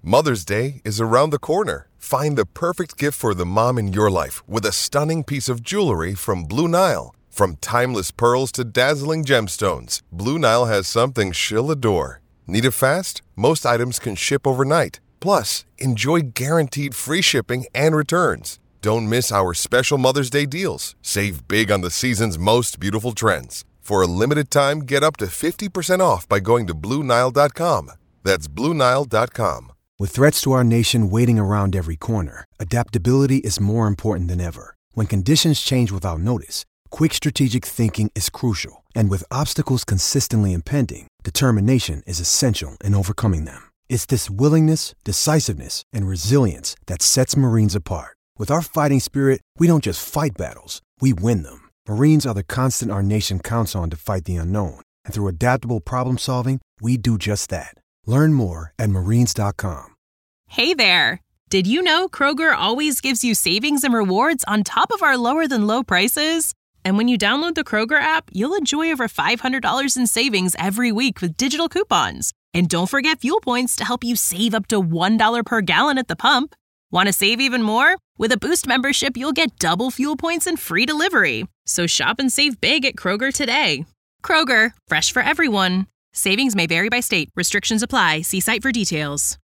Mother's Day is around the corner. Find the perfect gift for the mom in your life with a stunning piece of jewelry from Blue Nile. From timeless pearls to dazzling gemstones, Blue Nile has something she'll adore. Need it fast? Most items can ship overnight. Plus, enjoy guaranteed free shipping and returns. Don't miss our special Mother's Day deals. Save big on the season's most beautiful trends. For a limited time, get up to 50% off by going to BlueNile.com. That's BlueNile.com. With threats to our nation waiting around every corner, adaptability is more important than ever. When conditions change without notice, quick strategic thinking is crucial. And with obstacles consistently impending, determination is essential in overcoming them. It's this willingness, decisiveness, and resilience that sets Marines apart. With our fighting spirit, we don't just fight battles, we win them. Marines are the constant our nation counts on to fight the unknown. And through adaptable problem solving, we do just that. Learn more at marines.com. Hey there! Did you know Kroger always gives you savings and rewards on top of our lower-than-low prices? And when you download the Kroger app, you'll enjoy over $500 in savings every week with digital coupons. And don't forget fuel points to help you save up to $1 per gallon at the pump. Want to save even more? With a Boost membership, you'll get double fuel points and free delivery. So shop and save big at Kroger today. Kroger, fresh for everyone. Savings may vary by state. Restrictions apply. See site for details.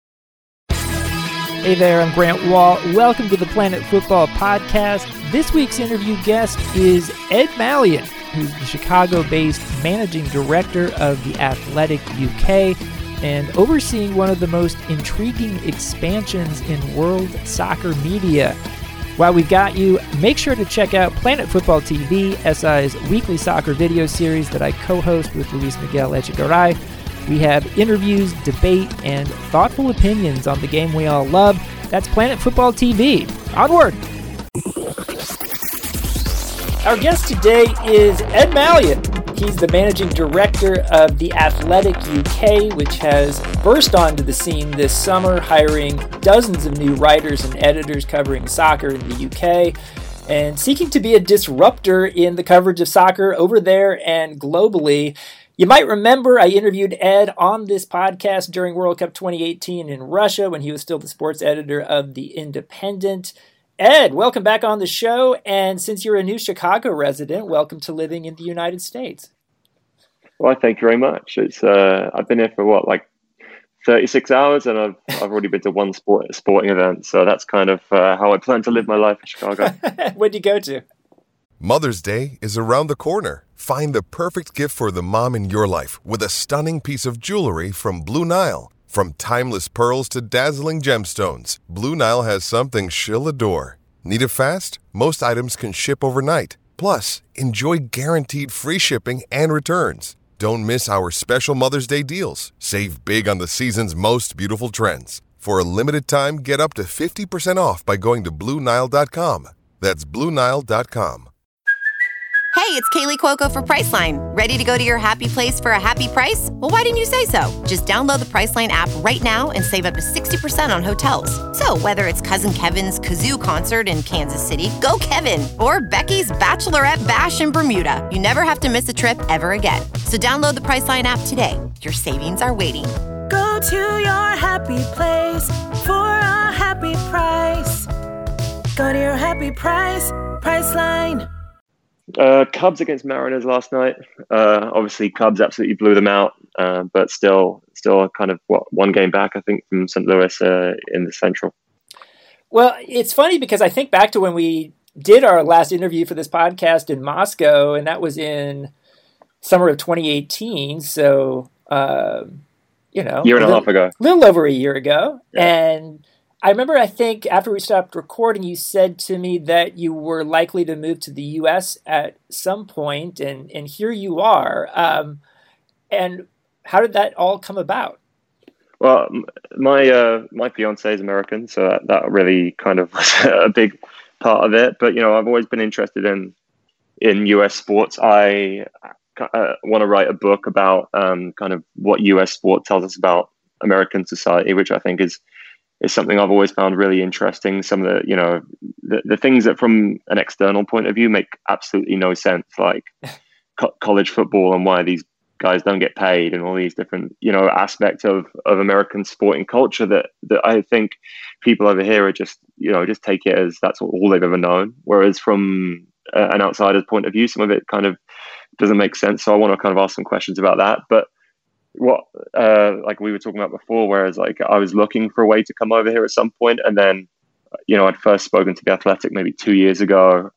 Hey there, I'm Grant Wall. Welcome to the Planet Football Podcast. This week's interview guest is Ed Malyon, who's the Chicago-based managing director of The Athletic UK and overseeing one of the most intriguing expansions in world soccer media. While we've got you, make sure to check out Planet Football TV, SI's weekly soccer video series that I co-host with Luis Miguel Echegaray. We have interviews, debate, and thoughtful opinions on the game we all love. That's Planet Football TV. Onward! Our guest today is Ed Malyon. He's the managing director of The Athletic UK, which has burst onto the scene this summer, hiring dozens of new writers and editors covering soccer in the UK, and seeking to be a disruptor in the coverage of soccer over there and globally. You might remember I interviewed Ed on this podcast during World Cup 2018 in Russia when he was still the sports editor of The Independent. Ed, welcome back on the show, and since you're a new Chicago resident, welcome to living in the United States. Well, thank you very much. It's I've been here for 36 hours, and I've already been to one sporting event, so that's kind of how I plan to live my life in Chicago. Where'd you go to? Mother's Day is around the corner. Find the perfect gift for the mom in your life with a stunning piece of jewelry from Blue Nile. From timeless pearls to dazzling gemstones, Blue Nile has something she'll adore. Need it fast? Most items can ship overnight. Plus, enjoy guaranteed free shipping and returns. Don't miss our special Mother's Day deals. Save big on the season's most beautiful trends. For a limited time, get up to 50% off by going to BlueNile.com. That's BlueNile.com. Hey, it's Kaylee Cuoco for Priceline. Ready to go to your happy place for a happy price? Well, why didn't you say so? Just download the Priceline app right now and save up to 60% on hotels. So whether it's Cousin Kevin's Kazoo Concert in Kansas City, go Kevin, or Becky's Bachelorette Bash in Bermuda, you never have to miss a trip ever again. So download the Priceline app today. Your savings are waiting. Go to your happy place for a happy price. Go to your happy price, Priceline. Cubs against Mariners last night. Obviously, Cubs absolutely blew them out, but still kind of one game back, I think, from St. Louis in the Central. Well, it's funny because I think back to when we did our last interview for this podcast in Moscow, and that was in summer of 2018. So, year and a half ago, a little over a year ago, yeah. And I remember, I think, after we stopped recording, you said to me that you were likely to move to the U.S. at some point, and here you are. And how did that all come about? Well, my fiance is American, so that really kind of was a big part of it. But, I've always been interested in U.S. sports. I want to write a book about kind of what U.S. sport tells us about American society, which I think is something I've always found really interesting. Some of the things that from an external point of view make absolutely no sense, like college football and why these guys don't get paid, and all these different, aspects of American sporting culture that I think people over here are just take it as that's all they've ever known. Whereas from an outsider's point of view, some of it kind of doesn't make sense. So I want to kind of ask some questions about that. But what, like we were talking about before, whereas like I was looking for a way to come over here at some point, and then, I'd first spoken to The Athletic maybe 2 years ago,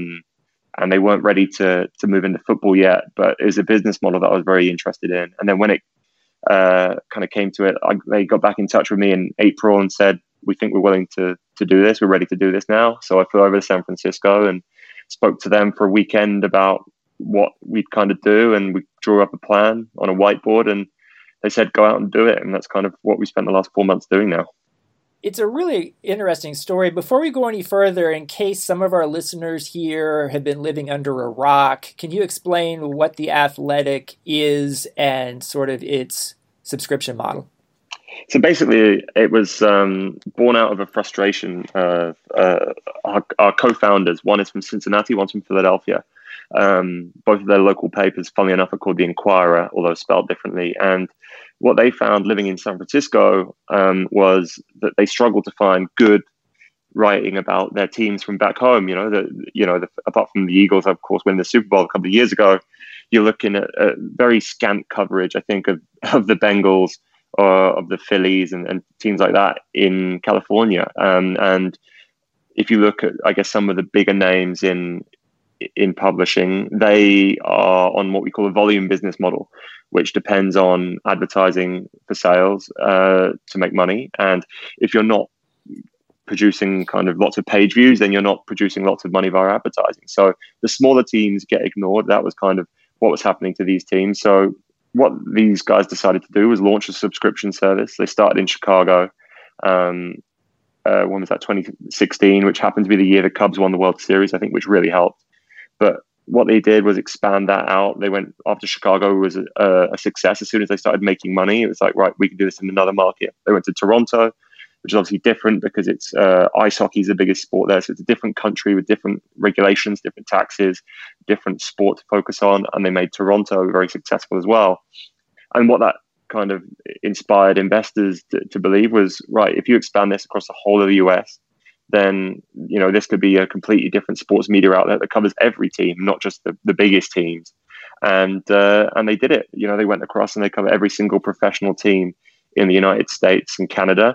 and they weren't ready to move into football yet, but it was a business model that I was very interested in. And then when it kind of came to it, they got back in touch with me in April and said, we think we're willing to do this. We're ready to do this now. So I flew over to San Francisco and spoke to them for a weekend about what we'd kind of do. And we drew up a plan on a whiteboard, and they said, go out and do it. And that's kind of what we spent the last 4 months doing now. It's a really interesting story. Before we go any further, in case some of our listeners here have been living under a rock, can you explain what The Athletic is and sort of its subscription model? So basically, it was born out of a frustration of our co-founders. One is from Cincinnati, one's from Philadelphia. Both of their local papers, funnily enough, are called The Inquirer, although spelled differently. And what they found living in San Francisco was that they struggled to find good writing about their teams from back home. Apart from the Eagles, of course, winning the Super Bowl a couple of years ago, you're looking at a very scant coverage, I think, of the Bengals or of the Phillies and teams like that in California. And if you look at, I guess, some of the bigger names in publishing, they are on what we call a volume business model, which depends on advertising for sales to make money. And if you're not producing kind of lots of page views, then you're not producing lots of money via advertising. So the smaller teams get ignored. That was kind of what was happening to these teams. So what these guys decided to do was launch a subscription service. They started in Chicago. When was that? 2016, which happened to be the year the Cubs won the World Series, I think, which really helped. But what they did was expand that out. They went after Chicago was a success. As soon as they started making money, it was like, right, we can do this in another market. They went to Toronto, which is obviously different because it's ice hockey is the biggest sport there. So it's a different country with different regulations, different taxes, different sport to focus on. And they made Toronto very successful as well. And what that kind of inspired investors to believe was, right, if you expand this across the whole of the US, then, this could be a completely different sports media outlet that covers every team, not just the biggest teams. And they did it. They went across and they cover every single professional team in the United States and Canada.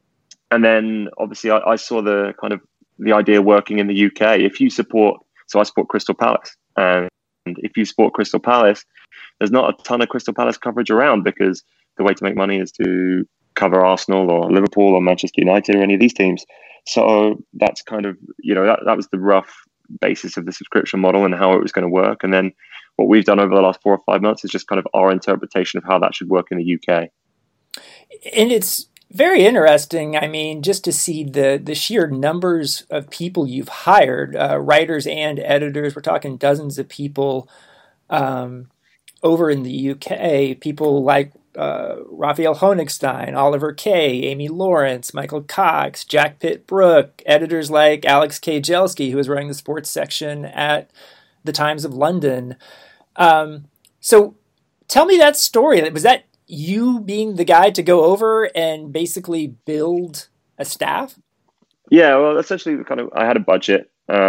And then obviously I saw the idea working in the UK. If you support, so I support Crystal Palace, and if you support Crystal Palace, there's not a ton of Crystal Palace coverage around, because the way to make money is to cover Arsenal or Liverpool or Manchester United or any of these teams. So that's kind of, that was the rough basis of the subscription model and how it was going to work. And then what we've done over the last 4 or 5 months is just kind of our interpretation of how that should work in the UK. And it's very interesting. I mean, just to see the sheer numbers of people you've hired, writers and editors. We're talking dozens of people over in the UK, people like Raphael Honigstein, Oliver Kay, Amy Lawrence, Michael Cox, Jack Pitt-Brooke, editors like Alex K. Jelski, who was running the sports section at the Times of London. So tell me that story. Was that you being the guy to go over and basically build a staff? Yeah, well, essentially I had a budget.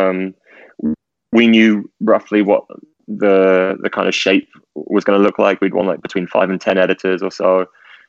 We knew roughly what the kind of shape was going to look like. We'd want like between 5 and 10 editors or so.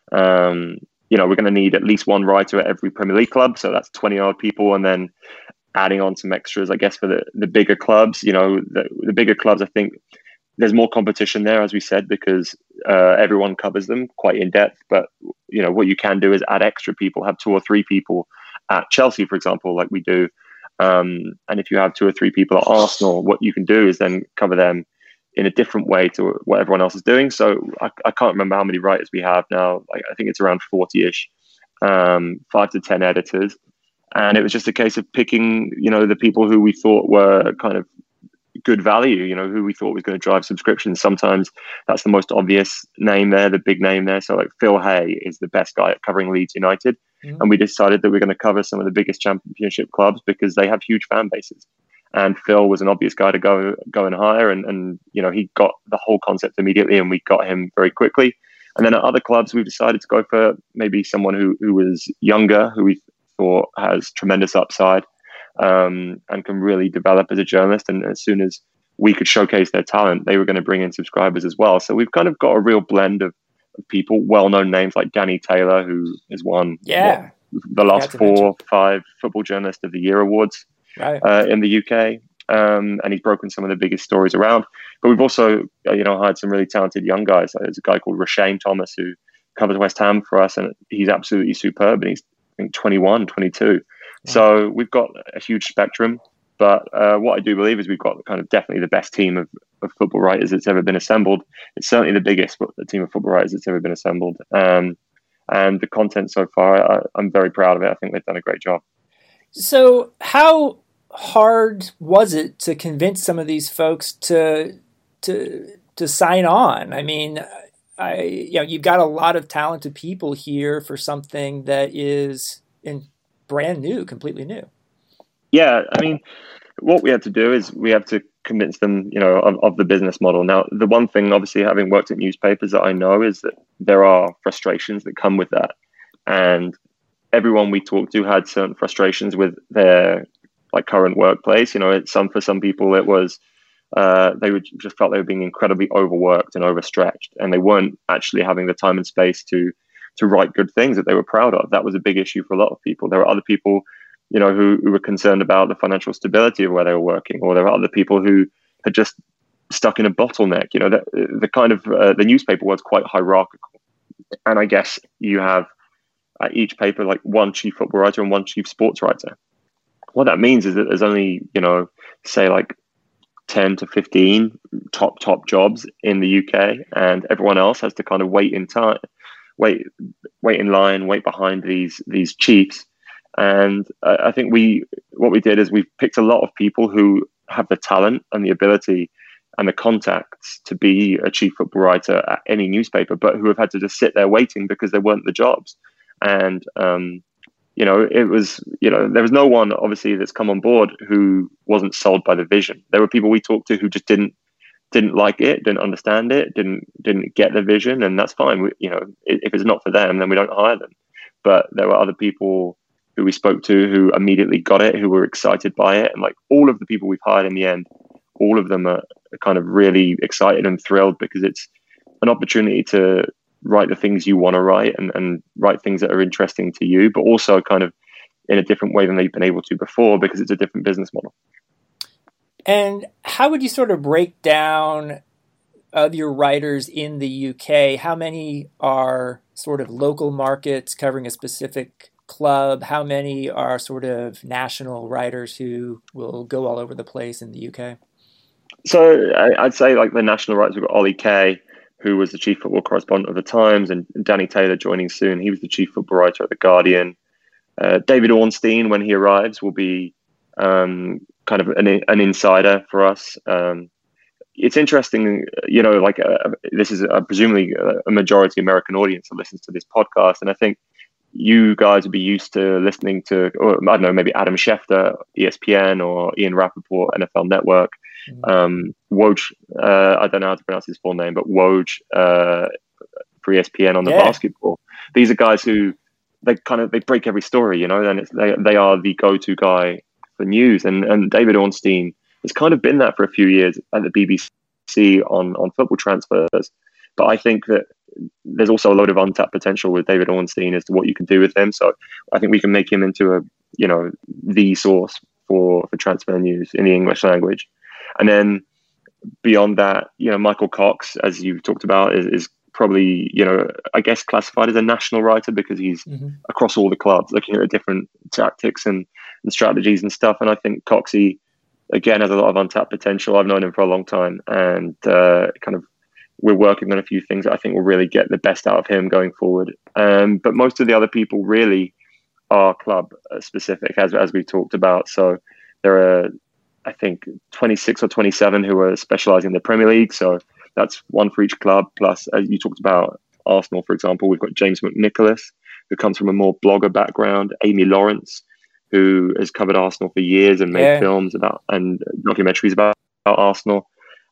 We're going to need at least one writer at every Premier League club, so that's 20 odd people, and then adding on some extras, I guess, for the bigger clubs. The bigger clubs, I think there's more competition there, as we said, because everyone covers them quite in depth. But what you can do is add extra people, have 2 or 3 people at Chelsea, for example, like we do. And if you have 2 or 3 people at Arsenal, what you can do is then cover them in a different way to what everyone else is doing. So I can't remember how many writers we have now. I think it's around 40-ish, 5 to 10 editors. And it was just a case of picking, the people who we thought were kind of good value, who we thought was going to drive subscriptions. Sometimes that's the most obvious name there, the big name there. So like Phil Hay is the best guy at covering Leeds United. Mm-hmm. And we decided that we're going to cover some of the biggest championship clubs because they have huge fan bases. And Phil was an obvious guy to go and hire, and he got the whole concept immediately, and we got him very quickly. And then at other clubs, we decided to go for maybe someone who was younger, who we thought has tremendous upside, and can really develop as a journalist. And as soon as we could showcase their talent, they were going to bring in subscribers as well. So we've kind of got a real blend of people, well-known names like Danny Taylor, who has won the last 4 or 5 Football Journalist of the Year awards in the UK. And he's broken some of the biggest stories around. But we've also, hired some really talented young guys. There's a guy called Rashain Thomas who covers West Ham for us, and he's absolutely superb. And he's, I think, 21, 22. Wow. So we've got a huge spectrum. But what I do believe is we've got kind of definitely the best team of football writers that's ever been assembled. It's certainly the biggest team of football writers that's ever been assembled. And the content so far, I'm very proud of it. I think they've done a great job. So how hard was it to convince some of these folks to sign on? I mean, you've got a lot of talented people here for something that is brand new, completely new. Yeah, I mean, what we had to do is we have to convince them, of the business model. Now, the one thing, obviously, having worked at newspapers, that I know is that there are frustrations that come with that. And everyone we talked to had certain frustrations with their current workplace. For some people, it was they just felt they were being incredibly overworked and overstretched, and they weren't actually having the time and space to write good things that they were proud of. That was a big issue for a lot of people. There were other people who were concerned about the financial stability of where they were working, or there were other people who had just stuck in a bottleneck. The kind of the newspaper was quite hierarchical, and I guess you have at each paper one chief football writer and one chief sports writer. What that means is that there's only say 10 to 15 top jobs in the UK, and everyone else has to kind of wait in line, wait behind these chiefs. And I think what we did is we picked a lot of people who have the talent and the ability and the contacts to be a chief football writer at any newspaper, but who have had to just sit there waiting because there weren't the jobs. And, it was, there was no one obviously that's come on board who wasn't sold by the vision. There were people we talked to who just didn't like it, didn't understand it, didn't get the vision, and that's fine. If it's not for them, then we don't hire them. But there were other people who we spoke to who immediately got it, who were excited by it. And all of the people we've hired in the end, all of them are kind of really excited and thrilled, because it's an opportunity to write the things you want to write and write things that are interesting to you, but also kind of in a different way than they've been able to before, because it's a different business model. And how would you sort of break down of your writers in the UK? How many are sort of local markets covering a specific club? How many are sort of national writers who will go all over the place in the UK? So I'd say the national writers, we've got Ollie Kay, who was the chief football correspondent of the Times, and Danny Taylor joining soon. He was the chief football writer at the Guardian. David Ornstein, when he arrives, will be kind of an insider for us. It's interesting, this is presumably a majority American audience that listens to this podcast, and I think you guys would be used to listening to, or I don't know, maybe Adam Schefter, ESPN, or Ian Rappaport, NFL Network. Woj, I don't know how to pronounce his full name, but Woj for ESPN on the basketball. These are guys who they break every story, and they are the go-to guy for news. And David Ornstein has kind of been that for a few years at the BBC on football transfers. But I think that there's also a lot of untapped potential with David Ornstein as to what you can do with him. So I think we can make him into the source for transfer news in the English language. And then beyond that, Michael Cox, as you talked about, is probably, I guess classified as a national writer, because he's across all the clubs looking at the different tactics and strategies and stuff. And I think Coxie, again, has a lot of untapped potential. I've known him for a long time, and we're working on a few things that I think will really get the best out of him going forward. But most of the other people really are club specific, as we talked about. So there are, I think, 26 or 27 who are specializing in the Premier League. So that's one for each club. Plus, as you talked about Arsenal, for example, we've got James McNicholas, who comes from a more blogger background, Amy Lawrence, who has covered Arsenal for years and made films about and documentaries about Arsenal.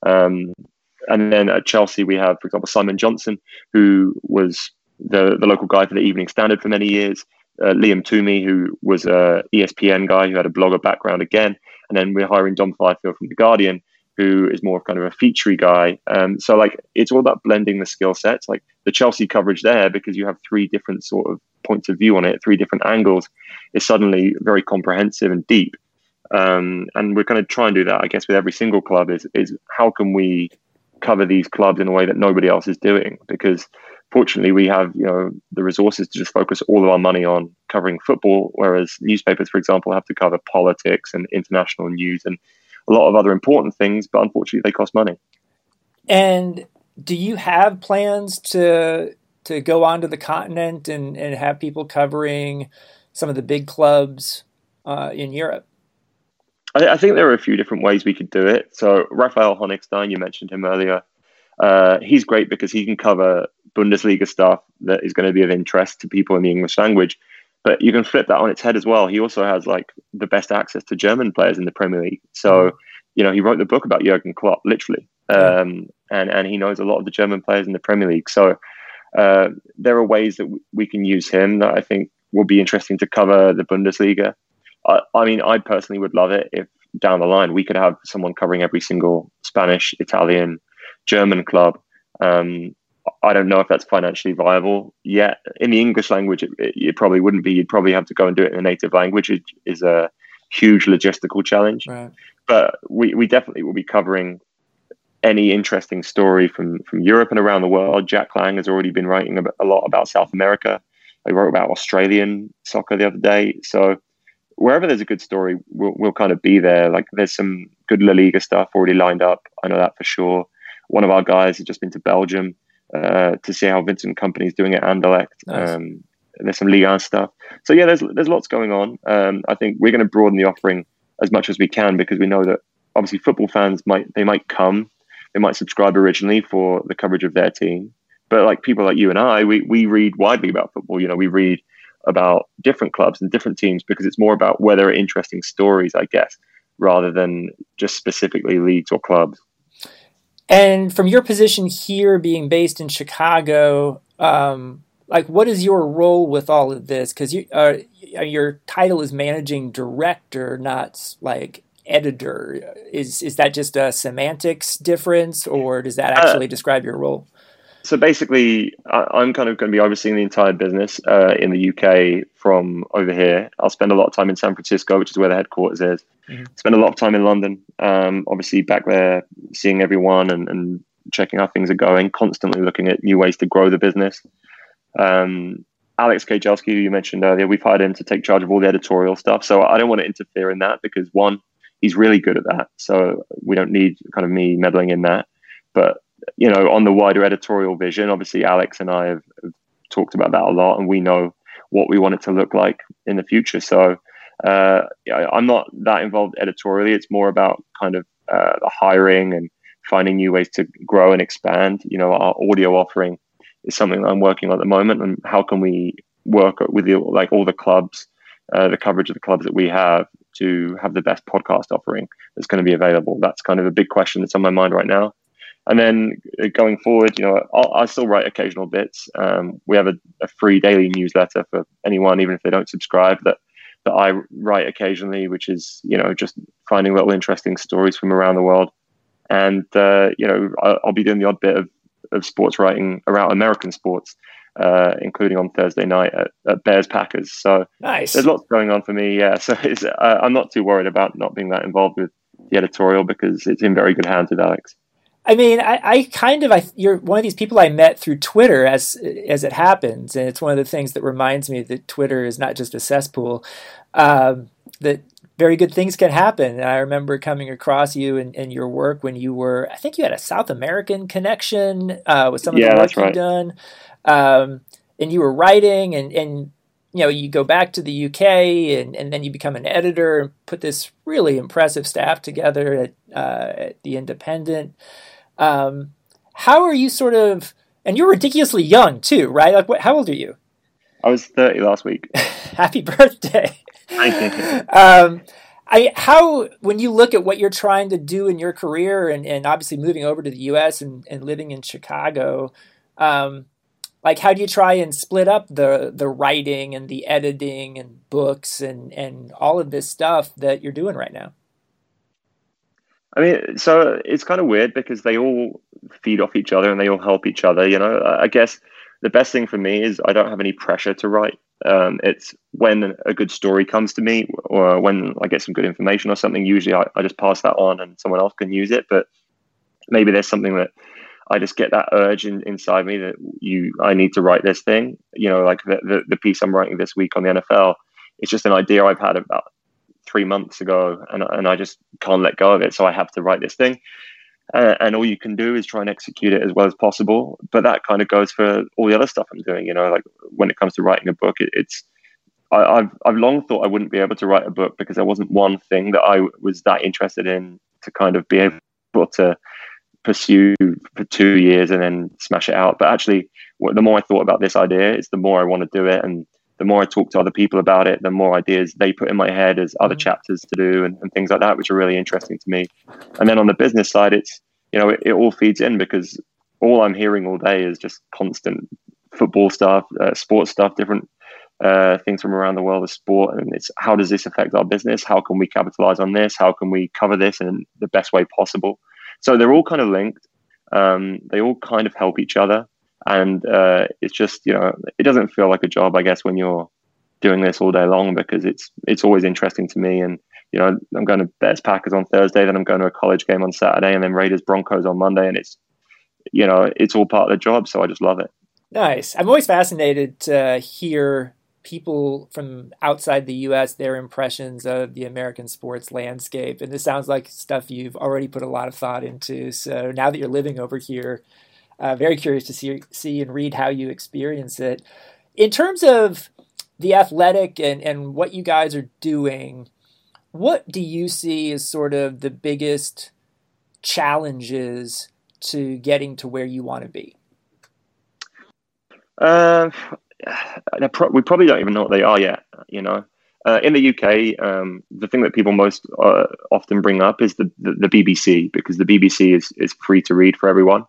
And then at Chelsea, we have, for example, Simon Johnson, who was the local guy for the Evening Standard for many years. Liam Toomey, who was a ESPN guy who had a blogger background again. And then we're hiring Dom Fifield from The Guardian, who is more of kind of a featurey guy. So like, it's all about blending the skill sets. Like the Chelsea coverage there, because you have three different sort of points of view on it, three different angles, is suddenly very comprehensive and deep. And we're going to try and do that, I guess, with every single club is how can we cover these clubs in a way that nobody else is doing? Because fortunately we have, the resources to just focus all of our money on covering football, whereas newspapers, for example, have to cover politics and international news and a lot of other important things, but unfortunately they cost money. And do you have plans to go onto the continent and have people covering some of the big clubs in Europe? I think there are a few different ways we could do it. So Raphael Honigstein, you mentioned him earlier. He's great because he can cover Bundesliga stuff that is going to be of interest to people in the English language. But you can flip that on its head as well. He also has like the best access to German players in the Premier League. So, he wrote the book about Jurgen Klopp, literally. And he knows a lot of the German players in the Premier League. So there are ways that we can use him that I think will be interesting to cover the Bundesliga. I personally would love it if down the line we could have someone covering every single Spanish, Italian, German club. I don't know if that's financially viable yet. In the English language, it probably wouldn't be. You'd probably have to go and do it in a native language. It is a huge logistical challenge. Right. But we definitely will be covering any interesting story from Europe and around the world. Jack Lang has already been writing a lot about South America. He wrote about Australian soccer the other day. So wherever there's a good story, we'll kind of be there. Like there's some good La Liga stuff already lined up. I know that for sure. One of our guys has just been to Belgium to see how Vincent Kompany is doing at Anderlecht. Nice. There's some Ligue 1 stuff. So yeah, there's lots going on. I think we're going to broaden the offering as much as we can because we know that obviously football fans might subscribe originally for the coverage of their team. But like people like you and I, we read widely about football. We read about different clubs and different teams because it's more about where there are interesting stories, I guess, rather than just specifically leagues or clubs. And from your position here, being based in Chicago, what is your role with all of this? Because your title is managing director, not like editor. Is that just a semantics difference, or does that actually describe your role? So basically, I'm kind of going to be overseeing the entire business in the UK from over here. I'll spend a lot of time in San Francisco, which is where the headquarters is. Mm-hmm. Spend a lot of time in London, obviously back there, seeing everyone and checking how things are going, constantly looking at new ways to grow the business. Alex Kajelski, who you mentioned earlier, we've hired him to take charge of all the editorial stuff. So I don't want to interfere in that because one, he's really good at that. So we don't need kind of me meddling in that. But on the wider editorial vision, obviously Alex and I have talked about that a lot, and we know what we want it to look like in the future. So I'm not that involved editorially. It's more about kind of the hiring and finding new ways to grow and expand. Our audio offering is something that I'm working on at the moment, and how can we work with all the clubs, the coverage of the clubs that we have to have the best podcast offering that's going to be available. That's kind of a big question that's on my mind right now. And then going forward, I still write occasional bits. We have a free daily newsletter for anyone, even if they don't subscribe, that I write occasionally, which is, just finding little interesting stories from around the world. And, I'll be doing the odd bit of sports writing around American sports, including on Thursday night at Bears Packers. So nice. There's lots going on for me. Yeah. So I'm not too worried about not being that involved with the editorial because it's in very good hands with Alex. I mean, you're one of these people I met through Twitter as it happens. And it's one of the things that reminds me that Twitter is not just a cesspool, that very good things can happen. And I remember coming across you and your work when you were, I think you had a South American connection with some of the work you've done. And you were writing and you go back to the UK and then you become an editor and put this really impressive staff together at The Independent. How are you and you're ridiculously young too, right? How old are you? I was 30 last week. Happy birthday. Thank you. When you look at what you're trying to do in your career and obviously moving over to the U.S. and living in Chicago, like how do you try and split up the writing and the editing and books and all of this stuff that you're doing right now? I mean, so it's kind of weird because they all feed off each other and they all help each other. You know, I guess the best thing for me is I don't have any pressure to write. It's when a good story comes to me or when I get some good information or something, usually I just pass that on and someone else can use it. But maybe there's something that I just get that urge inside me that I need to write this thing. You know, like the piece I'm writing this week on the NFL, it's just an idea I've had about 3 months ago and I just can't let go of it. So I have to write this thing. And all you can do is try and execute it as well as possible. But that kind of goes for all the other stuff I'm doing. You know, like when it comes to writing a book, I've long thought I wouldn't be able to write a book because there wasn't one thing that I was that interested in to kind of be able to pursue for 2 years and then smash it out. But actually, the more I thought about this idea, it's the more I want to do it. And the more I talk to other people about it, the more ideas they put in my head as other chapters to do and things like that, which are really interesting to me. And then on the business side, it's, you know, it all feeds in because all I'm hearing all day is just constant football stuff, sports stuff, different things from around the world of sport. And it's, how does this affect our business? How can we capitalize on this? How can we cover this in the best way possible? So they're all kind of linked. They all kind of help each other. And it's just, you know, it doesn't feel like a job, I guess, when you're doing this all day long because it's always interesting to me. And, you know, I'm going to Bears Packers on Thursday, then I'm going to a college game on Saturday, and then Raiders Broncos on Monday. And it's, you know, it's all part of the job. So I just love it. Nice. I'm always fascinated to hear people from outside the U.S., their impressions of the American sports landscape. And this sounds like stuff you've already put a lot of thought into. So now that you're living over here, very curious to see and read how you experience it. In terms of The Athletic and what you guys are doing, what do you see as sort of the biggest challenges to getting to where you want to be? We probably don't even know what they are yet, you know. In the UK, the thing that people most often bring up is the BBC, because the BBC is free to read for everyone.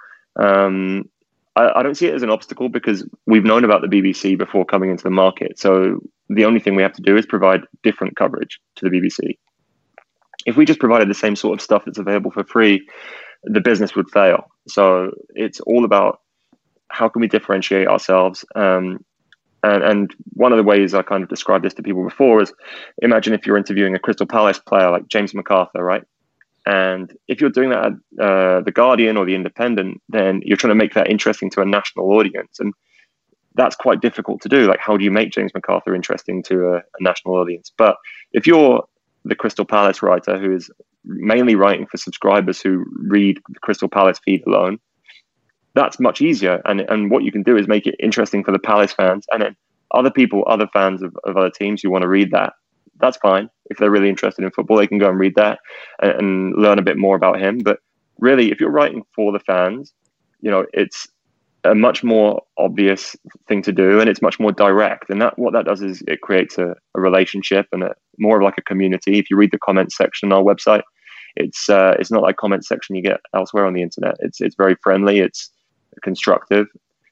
I don't see it as an obstacle because we've known about the BBC before coming into the market. So the only thing we have to do is provide different coverage to the BBC. If we just provided the same sort of stuff that's available for free, the business would fail. So it's all about how can we differentiate ourselves? And one of the ways I kind of described this to people before is, imagine if you're interviewing a Crystal Palace player like James MacArthur, right? And if you're doing that at The Guardian or The Independent, then you're trying to make that interesting to a national audience. And that's quite difficult to do. Like, how do you make James MacArthur interesting to a national audience? But if you're the Crystal Palace writer who is mainly writing for subscribers who read the Crystal Palace feed alone, that's much easier. And what you can do is make it interesting for the Palace fans. And then other people, other fans of other teams who want to read that, that's fine. If they're really interested in football, they can go and read that and learn a bit more about him. But really, if you're writing for the fans, you know, it's a much more obvious thing to do, and it's much more direct. And what that does is it creates a relationship and more of like a community. If you read the comments section on our website, it's not like comment section you get elsewhere on the internet. It's very friendly. It's constructive.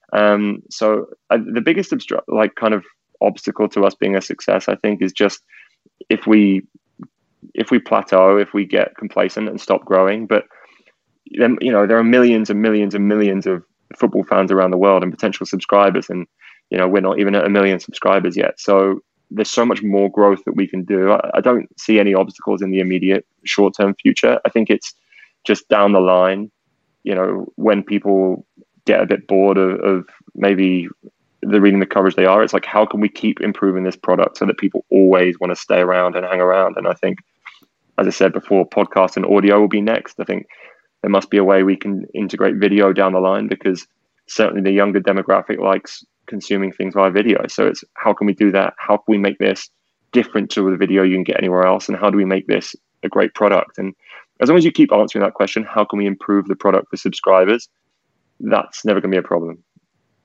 So the biggest kind of obstacle to us being a success, I think, is just if we plateau, if we get complacent and stop growing. But then, you know, there are millions and millions and millions of football fans around the world and potential subscribers, and you know, we're not even at 1 million subscribers yet. So there's so much more growth that we can do. I don't see any obstacles in the immediate short-term future. I think it's just down the line, you know, when people get a bit bored of maybe the reading the coverage they are, it's like, how can we keep improving this product so that people always want to stay around and hang around? And I think, as I said before, podcast and audio will be next. I think there must be a way we can integrate video down the line, because certainly the younger demographic likes consuming things via video. So it's, how can we do that? How can we make this different to the video you can get anywhere else? And how do we make this a great product? And as long as you keep answering that question, how can we improve the product for subscribers? That's never going to be a problem.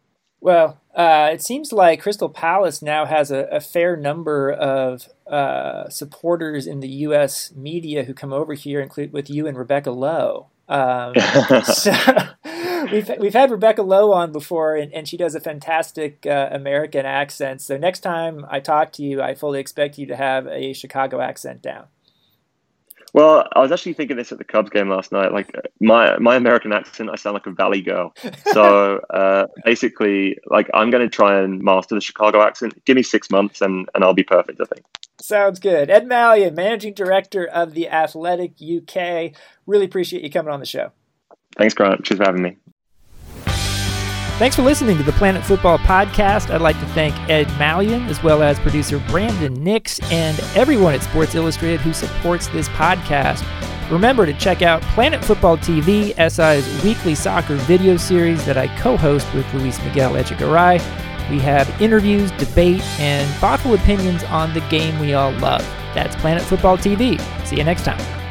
Well, it seems like Crystal Palace now has a fair number of supporters in the U.S. media who come over here, include with you and Rebecca Lowe. So we've had Rebecca Lowe on before, and she does a fantastic American accent. So next time I talk to you, I fully expect you to have a Chicago accent down. Well, I was actually thinking this at the Cubs game last night. Like my American accent, I sound like a Valley girl. So basically, like I'm going to try and master the Chicago accent. Give me 6 months and I'll be perfect, I think. Sounds good. Ed Malyon, Managing Director of The Athletic UK. Really appreciate you coming on the show. Thanks, Grant. Cheers for having me. Thanks for listening to the Planet Fútbol Podcast. I'd like to thank Ed Malyon, as well as producer Brandon Nix, and everyone at Sports Illustrated who supports this podcast. Remember to check out Planet Fútbol TV, SI's weekly soccer video series that I co-host with Luis Miguel Echegaray. We have interviews, debate, and thoughtful opinions on the game we all love. That's Planet Fútbol TV. See you next time.